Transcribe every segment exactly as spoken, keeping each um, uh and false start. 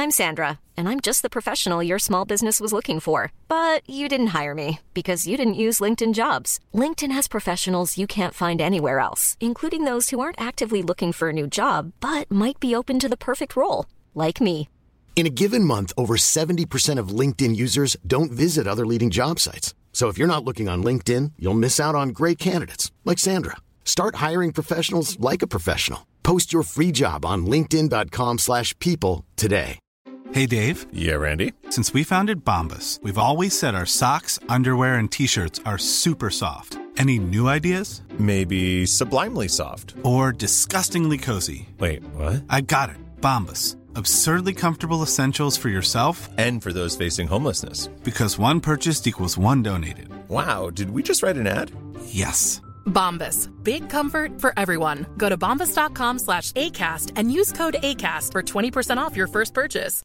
I'm Sandra, and I'm just the professional your small business was looking for. But you didn't hire me because you didn't use LinkedIn Jobs. LinkedIn has professionals you can't find anywhere else, including those who aren't actively looking for a new job, but might be open to the perfect role, like me. In a given month, over seventy percent of LinkedIn users don't visit other leading job sites. So if you're not looking on LinkedIn, you'll miss out on great candidates like Sandra. Start hiring professionals like a professional. Post your free job on linkedin dot com slash people today. Hey, Dave. Yeah, Randy. Since we founded Bombas, we've always said our socks, underwear, and T-shirts are super soft. Any new ideas? Maybe sublimely soft. Or disgustingly cozy. Wait, what? I got it. Bombas. Absurdly comfortable essentials for yourself and for those facing homelessness. Because one purchased equals one donated. Wow, did we just write an ad? Yes. Bombas. Big comfort for everyone. Go to bombas dot com slash ACAST and use code ACAST for twenty percent off your first purchase.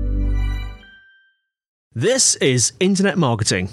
This is Internet Marketing.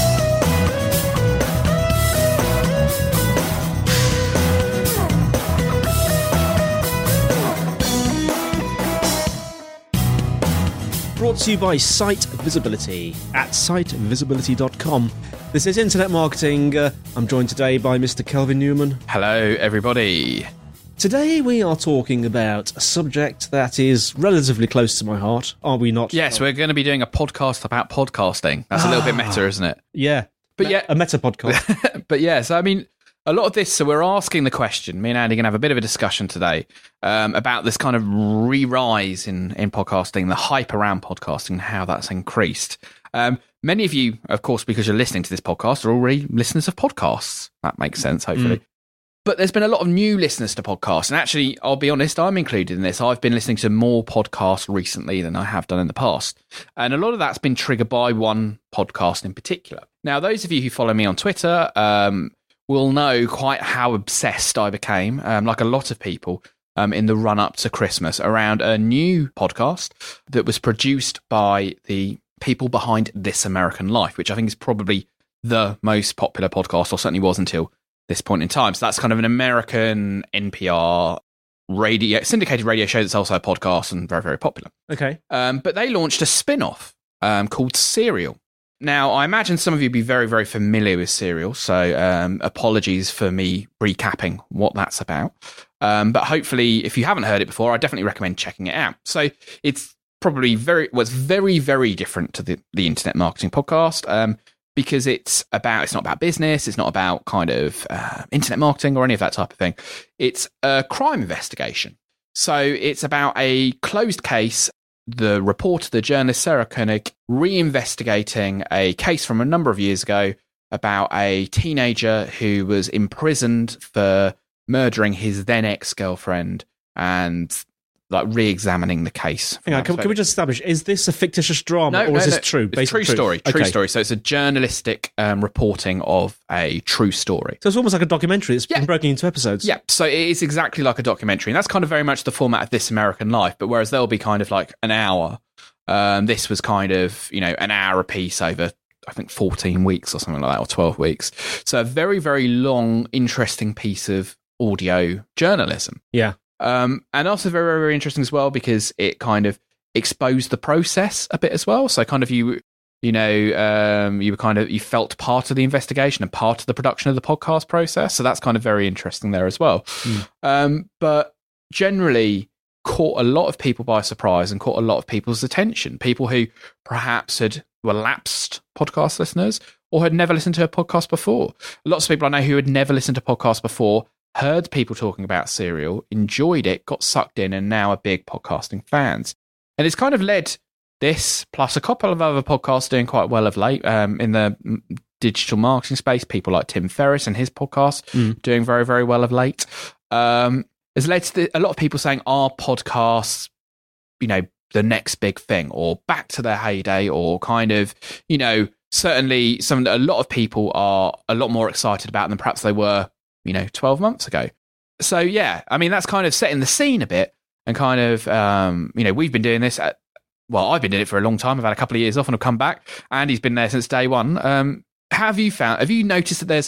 Brought to you by Site Visibility at site visibility dot com. This is Internet Marketing. Uh, I'm joined today by Mister Kelvin Newman. Hello, everybody. Today we are talking about a subject that is relatively close to my heart, are we not? Yes, we're going to be doing a podcast about podcasting. That's a little bit meta, isn't it? Yeah. But Me- yeah, a meta podcast. But yeah, so I mean, a lot of this, so we're asking the question, me and Andy are going to have a bit of a discussion today um, about this kind of re-rise in, in podcasting, the hype around podcasting, and how that's increased. Um, many of you, of course, because you're listening to this podcast, are already listeners of podcasts. That makes sense, hopefully. Mm. But there's been a lot of new listeners to podcasts. And actually, I'll be honest, I'm included in this. I've been listening to more podcasts recently than I have done in the past. And a lot of that's been triggered by one podcast in particular. Now, those of you who follow me on Twitter um, will know quite how obsessed I became, um, like a lot of people, um, in the run-up to Christmas around a new podcast that was produced by the people behind This American Life, which I think is probably the most popular podcast, or certainly was until this point in time. So that's kind of an American N P R radio syndicated radio show that's also a podcast and very, very popular. Okay. Um, but they launched a spin-off um, called Serial. Now, I imagine some of you would be very, very familiar with Serial, so um, apologies for me recapping what that's about. Um, but hopefully, if you haven't heard it before, I definitely recommend checking it out. So it's probably very, was very, very different to the, the Internet Marketing Podcast. Um, because it's about, it's not about business, it's not about kind of uh, internet marketing or any of that type of thing. It's a crime investigation. So it's about a closed case, the reporter, the journalist Sarah Koenig, reinvestigating a case from a number of years ago about a teenager who was imprisoned for murdering his then ex-girlfriend and like re-examining the case. Hang on, can, can we just establish, is this a fictitious drama, no, or no, is this no. true? It's true story, true okay. story. So it's a journalistic um, reporting of a true story. So it's almost like a documentary. It's yeah. been broken into episodes. Yeah, so it is exactly like a documentary. And that's kind of very much the format of This American Life. But whereas there'll be kind of like an hour, um, this was kind of, you know, an hour a piece over, I think, fourteen weeks or something like that, or twelve weeks. So a very, very long, interesting piece of audio journalism. Yeah. Um, and also very, very, very interesting as well, because it kind of exposed the process a bit as well. So kind of you, you know, um, you were kind of, you felt part of the investigation and part of the production of the podcast process. So that's kind of very interesting there as well. Mm. Um, but generally caught a lot of people by surprise and caught a lot of people's attention. People who perhaps had were lapsed podcast listeners or had never listened to a podcast before. Lots of people I know who had never listened to podcasts before heard people talking about Serial, enjoyed it, got sucked in, and now are big podcasting fans. And it's kind of led this, plus a couple of other podcasts doing quite well of late um, in the digital marketing space. People like Tim Ferriss and his podcast mm. doing very, very well of late. Um, has led to the, a lot of people saying, are podcasts, you know, the next big thing, or back to their heyday, or kind of, you know, certainly something that a lot of people are a lot more excited about than perhaps they were, you know, twelve months ago. So, yeah, I mean, that's kind of setting the scene a bit and kind of, um, you know, we've been doing this at, well, I've been doing it for a long time. I've had a couple of years off and I've come back. Andy's been there since day one. Um, have you found, have you noticed that there's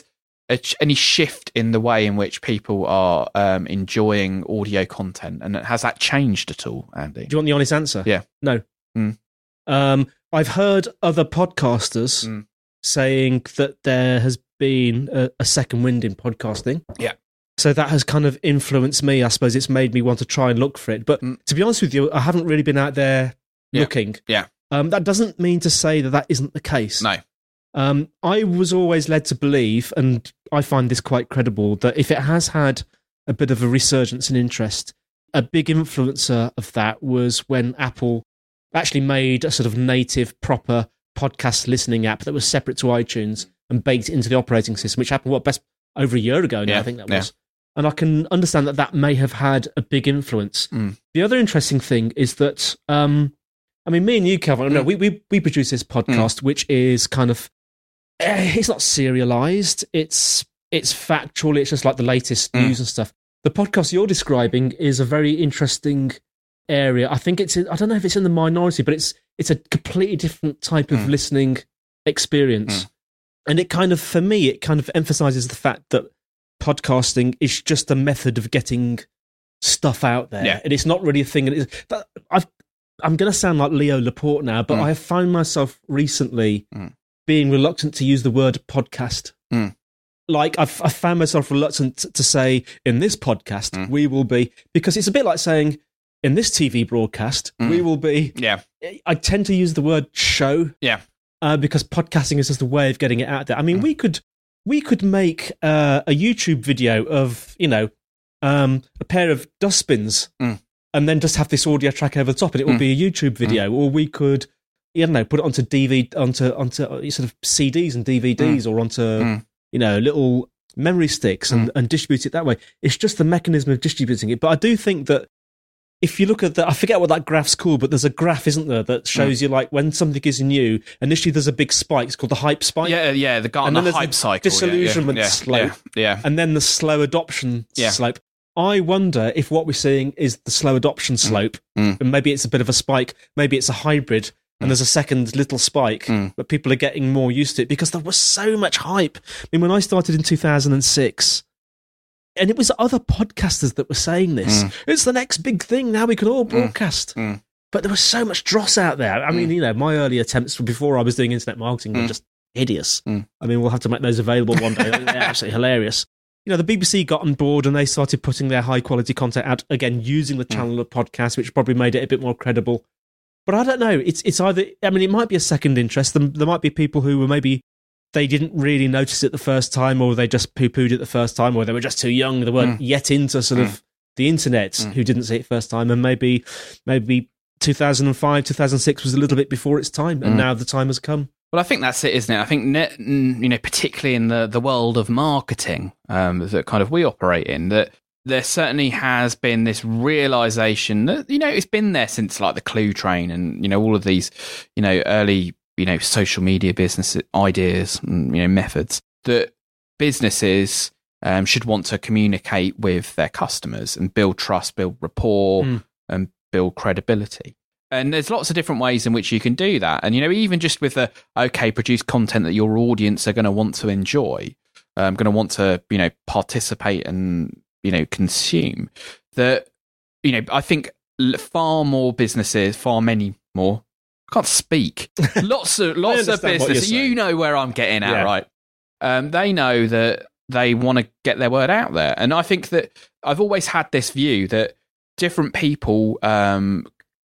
a, any shift in the way in which people are um, enjoying audio content, and has that changed at all, Andy? Do you want the honest answer? Yeah. No. Mm. Um, I've heard other podcasters Mm. saying that there has been a, a second wind in podcasting. Yeah. So that has kind of influenced me. I suppose it's made me want to try and look for it. But Mm. to be honest with you, I haven't really been out there Yeah. looking. Yeah. Um, that doesn't mean to say that that isn't the case. No. Um, I was always led to believe, and I find this quite credible, that if it has had a bit of a resurgence in interest, a big influencer of that was when Apple actually made a sort of native, proper podcast listening app that was separate to iTunes and baked into the operating system, which happened, what, best over a year ago now, Yeah, I think that yeah. was. And I can understand that that may have had a big influence. Mm. The other interesting thing is that, um, I mean, me and you, Calvin, Mm. no, we, we we produce this podcast, which is kind of, eh, it's not serialized. It's it's factual. It's just like the latest Mm. news and stuff. The podcast you're describing is a very interesting area. I think it's, in, I don't know if it's in the minority, but it's it's a completely different type of Mm. listening experience. Mm. And it kind of, for me, it kind of emphasizes the fact that podcasting is just a method of getting stuff out there. Yeah. And it's not really a thing. And it's, that, I've, I'm going to sound like Leo Laporte now, but Mm. I have found myself recently Mm. being reluctant to use the word podcast. Mm. Like, I've, I've found myself reluctant to say, in this podcast, Mm. we will be, because it's a bit like saying, in this T V broadcast, Mm. we will be. Yeah. I tend to use the word show. Yeah. Uh, because podcasting is just a way of getting it out there. I mean, Mm. we could we could make uh, a YouTube video of, you know, um, a pair of dustbins, Mm. and then just have this audio track over the top, and it would Mm. be a YouTube video. Or we could, you know, put it onto D V D, onto onto uh, sort of C Ds and D V Ds, or onto Mm. you know little memory sticks, and, Mm. and distribute it that way. It's just the mechanism of distributing it. But I do think that, if you look at the, I forget what that graph's called, but there's a graph, isn't there, that shows Mm. you like when something is new, initially there's a big spike, it's called the hype spike. Yeah, yeah, the And Gartner then there's hype the cycle. disillusionment yeah, yeah, slope. Yeah, yeah. And then the slow adoption Yeah. slope. I wonder if what we're seeing is the slow adoption slope, Mm. and maybe it's a bit of a spike, maybe it's a hybrid, and Mm. there's a second little spike, Mm. but people are getting more used to it because there was so much hype. I mean, when I started in two thousand six, and it was other podcasters that were saying this, Mm. it's the next big thing, now we can all broadcast. Mm. But there was so much dross out there. I mean, Mm. you know, my early attempts before I was doing internet marketing were Mm. just hideous. Mm. I mean, we'll have to make those available one day. They're absolutely hilarious. You know, the B B C got on board and they started putting their high quality content out, again, using the channel of podcast, which probably made it a bit more credible. But I don't know. It's it's either, I mean, it might be a second interest. There, there might be people who were maybe, they didn't really notice it the first time, or they just poo-pooed it the first time, or they were just too young. They weren't Mm. yet into sort Mm. of the internet, Mm. who didn't see it first time. And maybe, maybe two thousand five, two thousand six was a little bit before its time, and Mm. now the time has come. Well, I think that's it, isn't it? I think, net, you know, particularly in the, the world of marketing um, that kind of we operate in, that there certainly has been this realization that, you know, it's been there since like the Clue Train and, you know, all of these, you know, early, you know, social media business ideas and, you know, methods, that businesses um, should want to communicate with their customers and build trust, build rapport, Mm. and build credibility. And there's lots of different ways in which you can do that. And, you know, even just with the, okay, produce content that your audience are going to want to enjoy, um, going to want to, you know, participate and, you know, consume, that, you know, I think l- far more businesses, far many more, I can't speak, lots of, lots of understand what you're businesses, you saying. know where I'm getting at, Yeah. right? Um, they know that they want to get their word out there. And I think that I've always had this view that different people um,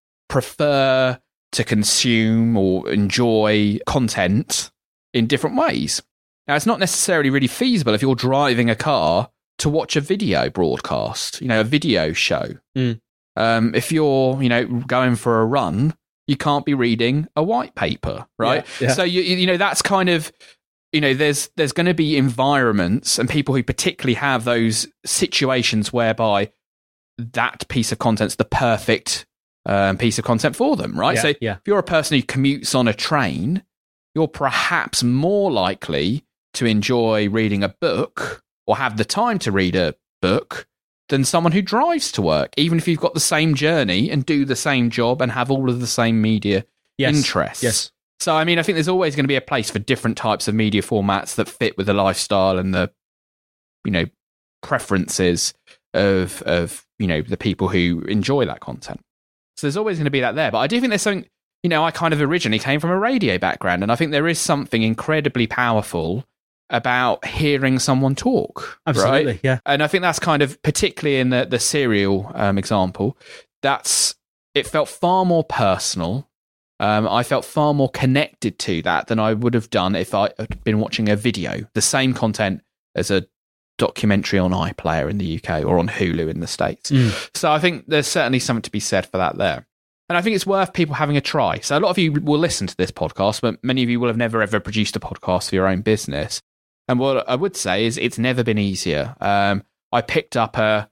prefer to consume or enjoy content in different ways. Now, it's not necessarily really feasible if you're driving a car to watch a video broadcast, you know, a video show. Mm. Um, if you're, you know, going for a run, you can't be reading a white paper, right? Yeah, yeah. So, you, you know, that's kind of, you know, there's there's going to be environments and people who particularly have those situations whereby that piece of content's the perfect um, piece of content for them, right? Yeah, so yeah. if you're a person who commutes on a train, you're perhaps more likely to enjoy reading a book or have the time to read a book than someone who drives to work, even if you've got the same journey and do the same job and have all of the same media Yes. interests. Yes. So, I mean, I think there's always going to be a place for different types of media formats that fit with the lifestyle and the you know, preferences of of you know the people who enjoy that content. So there's always going to be that there. But I do think there's something, you know, I kind of originally came from a radio background, and I think there is something incredibly powerful about hearing someone talk. Absolutely, right? yeah. And I think that's kind of, particularly in the, the serial um, example, that's, it felt far more personal. Um, I felt far more connected to that than I would have done if I had been watching a video, the same content as a documentary on iPlayer in the U K or on Hulu in the States. Mm. So I think there's certainly something to be said for that there. And I think it's worth people having a try. So a lot of you will listen to this podcast, but many of you will have never ever produced a podcast for your own business. And what I would say is it's never been easier. Um, I picked up a,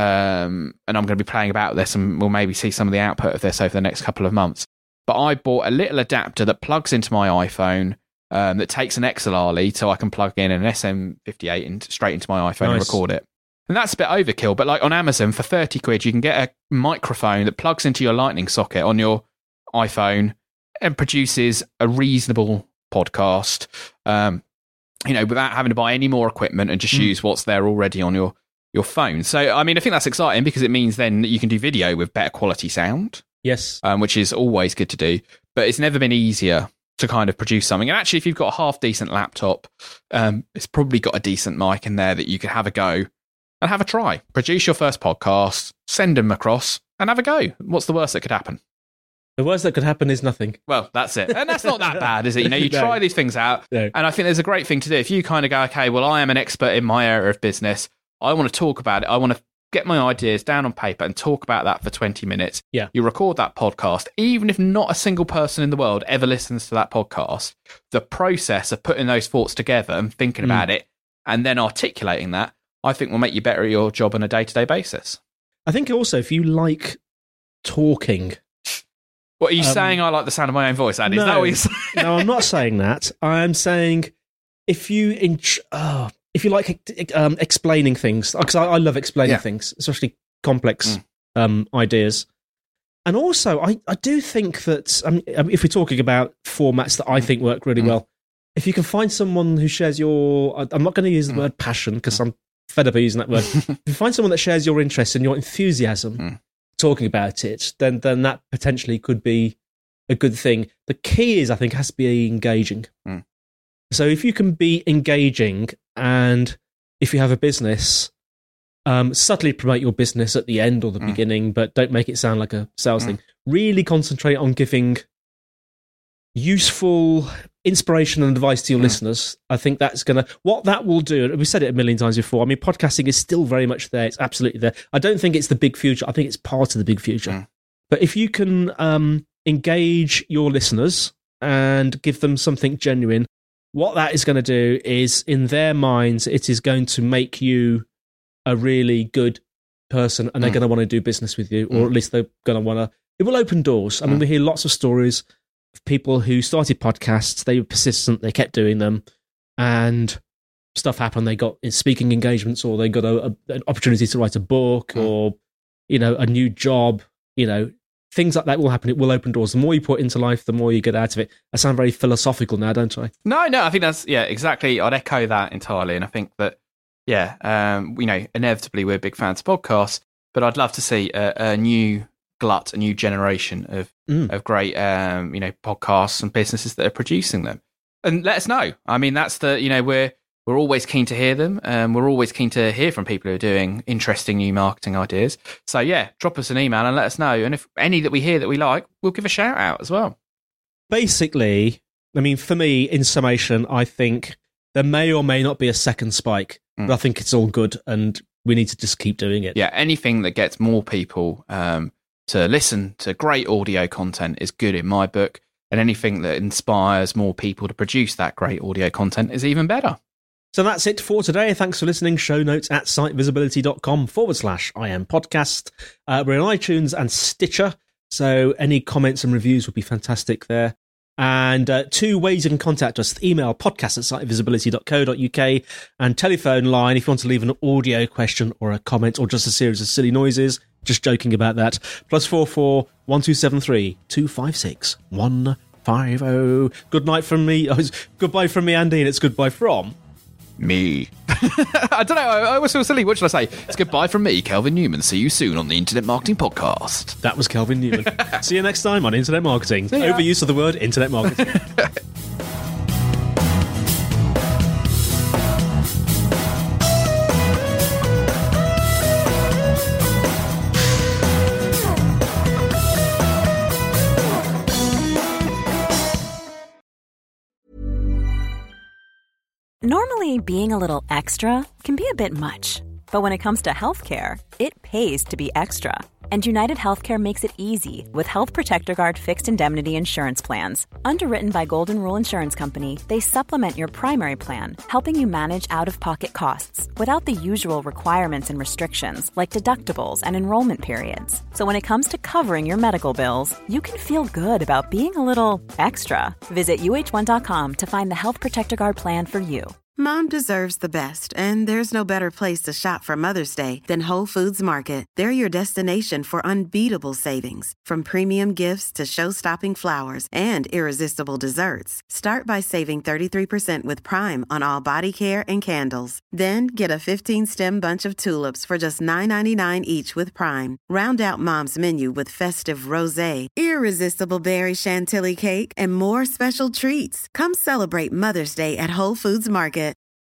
um, and I'm going to be playing about this, and we'll maybe see some of the output of this over the next couple of months. But I bought a little adapter that plugs into my iPhone, um, that takes an X L R lead, so I can plug in an S M fifty-eight and straight into my iPhone nice. and record it. And that's a bit overkill, but like on Amazon for thirty quid, you can get a microphone that plugs into your lightning socket on your iPhone and produces a reasonable podcast, um, you know, without having to buy any more equipment and just mm. use what's there already on your, your phone. So, I mean, I think that's exciting because it means then that you can do video with better quality sound. Yes. Um, which is always good to do. But it's never been easier to kind of produce something. And actually, if you've got a half-decent laptop, um, it's probably got a decent mic in there that you could have a go and have a try. Produce your first podcast, send them across, and have a go. What's the worst that could happen? The worst that could happen is nothing. Well, that's it. And that's not that bad, is it? You know, you no. try these things out, no. and I think there's a great thing to do. If you kind of go, okay, well, I am an expert in my area of business. I want to talk about it. I want to get my ideas down on paper and talk about that for twenty minutes. Yeah. You record that podcast. Even if not a single person in the world ever listens to that podcast, the process of putting those thoughts together and thinking mm. about it and then articulating that, I think will make you better at your job on a day-to-day basis. I think also if you like talking... What are you um, saying? I like the sound of my own voice, Andy? No, Is that what you're saying? No, I'm not saying that. I'm saying if you... In, oh, if you like um, explaining things, because I, I love explaining yeah. things, especially complex mm. um, ideas. And also, I, I do think that, um, if we're talking about formats that I think work really mm. well, if you can find someone who shares your... I'm not going to use the mm. word passion, because I'm fed up of using that word. If you find someone that shares your interest and your enthusiasm mm. talking about it, then then that potentially could be a good thing. The key is, I think, has to be engaging. Mm. So if you can be engaging, and if you have a business, um, subtly promote your business at the end or the mm. beginning, but don't make it sound like a sales mm. thing. Really concentrate on giving useful inspiration and advice to your mm. listeners. I think that's going to... What that will do, and we've said it a million times before, I mean, podcasting is still very much there. It's absolutely there. I don't think it's the big future. I think it's part of the big future. Mm. But if you can um, engage your listeners and give them something genuine, what that is going to do is, in their minds, it is going to make you a really good person, and they're mm. going to want to do business with you, or mm. at least they're going to want to... It will open doors. I mean, mm. we hear lots of stories of people who started podcasts, they were persistent, they kept doing them, and stuff happened. They got speaking engagements, or they got a, a, an opportunity to write a book, mm. or, you know, a new job. You know, things like that will happen. It will open doors. The more you put into life, the more you get out of it. I sound very philosophical now, don't I? No, no, I think that's, yeah, exactly. I'd echo that entirely. And I think that, yeah, um, you know, inevitably we're big fans of podcasts, but I'd love to see a, a new glut, a new generation of mm. of great, um, you know, podcasts and businesses that are producing them. And let us know. I mean, that's the, you know, we're we're always keen to hear them. Um, we're always keen to hear from people who are doing interesting new marketing ideas. So yeah, drop us an email and let us know. And if any that we hear that we like, we'll give a shout out as well. Basically, I mean, for me, in summation, I think there may or may not be a second spike, mm. but I think it's all good, and we need to just keep doing it. Yeah, anything that gets more people um, to listen to great audio content is good in my book, and anything that inspires more people to produce that great audio content is even better. So that's it for today. Thanks for listening. Show notes at sitevisibility.com forward slash IM podcast. Uh, we're on iTunes and Stitcher, so any comments and reviews would be fantastic there. And uh, two ways you can contact us: email podcast at sitevisibility dot co dot uk, and telephone line if you want to leave an audio question or a comment or just a series of silly noises. Just joking about that. Plus four four one two seven three two five six one five zero. Good night from me. Oh, goodbye from me, Andy, and it's goodbye from Me. I don't know. I, I always feel silly. What should I say? It's goodbye from me, Kelvin Newman. See you soon on the Internet Marketing Podcast. That was Kelvin Newman. See you next time on Internet Marketing. Overuse of the word Internet Marketing. Normally, being a little extra can be a bit much, but when it comes to healthcare, it pays to be extra. And United Healthcare makes it easy with Health Protector Guard fixed indemnity insurance plans. Underwritten by Golden Rule Insurance Company, they supplement your primary plan, helping you manage out-of-pocket costs without the usual requirements and restrictions like deductibles and enrollment periods. So when it comes to covering your medical bills, you can feel good about being a little extra. Visit U H one dot com to find the Health Protector Guard plan for you. Mom deserves the best, and there's no better place to shop for Mother's Day than Whole Foods Market. They're your destination for unbeatable savings, from premium gifts to show-stopping flowers and irresistible desserts. Start by saving thirty-three percent with Prime on all body care and candles. Then get a fifteen-stem bunch of tulips for just nine ninety-nine each with Prime. Round out Mom's menu with festive rosé, irresistible berry chantilly cake, and more special treats. Come celebrate Mother's Day at Whole Foods Market.